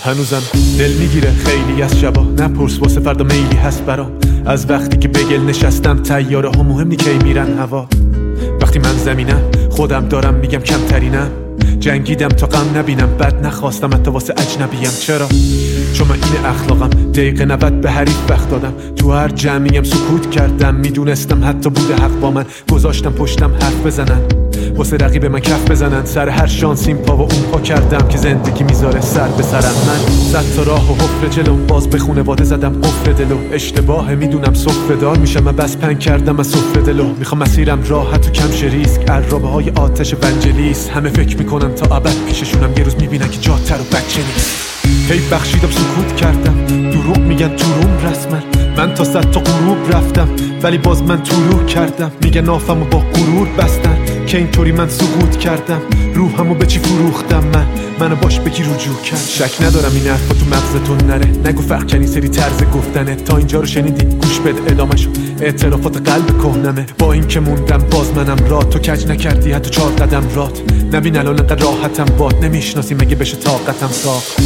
هنوزم دل میگیره خیلی از شبا، نپرس واسه فردا میلی هست برام. از وقتی که بگل نشستم تیاره ها مهم نی کی میرن هوا. وقتی من زمینم خودم دارم میگم کمترینم، جنگیدم تا غم نبینم، بد نخواستم حتی واسه اجنبیم. چرا؟ چون من این اخلاقم، دقیقه 90 به حریف وقت دادم، تو هر جمعیم سکوت کردم، میدونستم حتی بوده حق با من، گذاشتم پشتم حرف بزنن، واسه رقیب من کف بزنن، سر هر شانسیم پا و اون پا کردم که زندگی میذاره سر به سرم. من صد تا راه و حفر جلو، باز به خونواده زدم قفل دلو، اشتباه میدونم سفره دار میشم، من بس پنگ کردم از سفره دلو، میخوام مسیرم راحت و کم شه ریسک، عرابه های آتش ونجلیس، همه فکر میکنن تا ابد پیششونم، یه روز میبینن که جاتر و بچه نیست. هی بخشیدم سکوت کردم، دروغ میگن تو روم رسمن، من تا 100 تا غروب رفتم ولی باز من طلوع کردم، میگن آفمو با غرور بستن که اینطوری من سقوط کردم، روحمو به چی فروختم منو باش بگی رجوع کرد. شک ندارم این حرفا تو مغزتون نره، نگو فرق کنی سری طرز گفتنه، تا اینجا رو شنیدی گوش بده ادامه‌شو، اعترافات قلب کهنمه، با این که موندم باز منم رات، تو کج نکردی حتی 4 قدم رات، نبین الان انقدر راحتم باد، نمیشناسی مگه بشه طاقتم ساخت.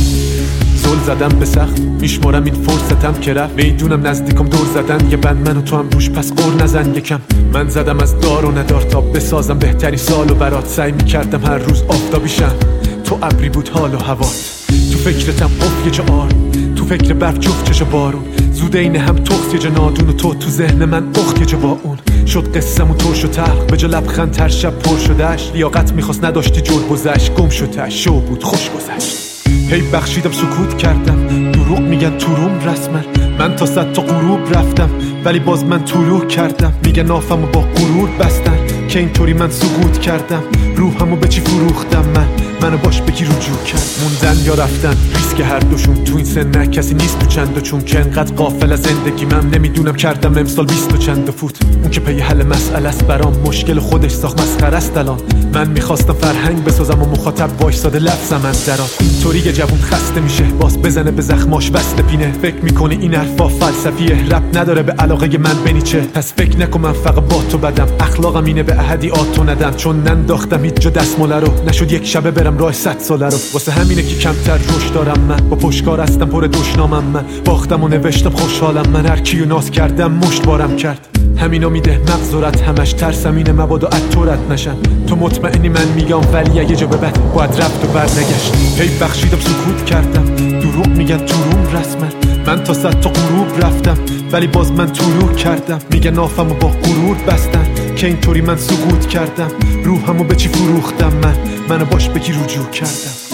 زل زدم به سخت، میشمارم این فرصتم که رفت، میدونم نزدیکم دور زدن، یه بند من و تو هم روش پس قور نزن یکم. من زدم از دار و ندار تا بسازم بهترین سال و برات، سعی میکردم هر روز آفتابیشم، تو ابری بود حال و هوات، تو فکرتم قف یه جا آر، تو فکر برف جفت چشا بارون، زود این هم تخت یه جا نادون، و تو ذهن من اخت یه جا با اون، شد قصم و ترش و تلخ، به جا لبخند تر شب پر شدش، لیاقت میخواست نداشتی جور گذشت، گم شدش شو بود خوش گذشت. هی بخشیدم سکوت کردم، دروغ میگن تو روم رسمن، من تا 100 تا غروب رفتم ولی باز من طلوع کردم، میگن آفمو با غرور بستن که اینطوری من سقوط کردم، روحمو به چی فروختم منو باش بگی رجوع کرد. موندن یا رفتن ریسک هر دوشون، تو این سن نه کسی نیست تو چند و چون، که انقدر غافل از زندگیم نمیدونم کردم امسال 20 و چند فوت، اون که پی حل مسئله است برام، مشکل خودش ساخت مسخره است الان، من میخواستم فرهنگ بسازم و مخاطب وایساده لفظم از درات، اینطوری یه جوون خسته میشه باز بزنه به زخماش وصل پینه، فکر میکنه این حرفا فلسفیه، رب نداره به علاقه من بنیچه، پس فکر نکن من فقط با تو بدم، اخلاقم اینه به احدی آتو ندم، چون ننداختم هیچ جا دستماله رو، نشد یک شبه برم راه 100 ساله رو، واسه همینه که کمتر روش دارم من، با پشتکار هستم پر دشنامم من، باختم و نوشتم خوشحالم من، هر کیو ناز کردم مشت بارم کرد، همینا میده مغزورت همش، ترسم اینه مبادا اتورت نشن، تو مطمئنی من میگم ولی یه جا به بعد باید رفت و برنگشت. هی بخشیدم سکوت کردم، دروغ میگن تو روم رسمن، من تا 100 تا غروب رفتم ولی باز من طلوع کردم، میگن آفمو با غرور بستن که اینطوری من سقوط کردم، روحمو به چی فروختم منو باش بگی رجوع کردم.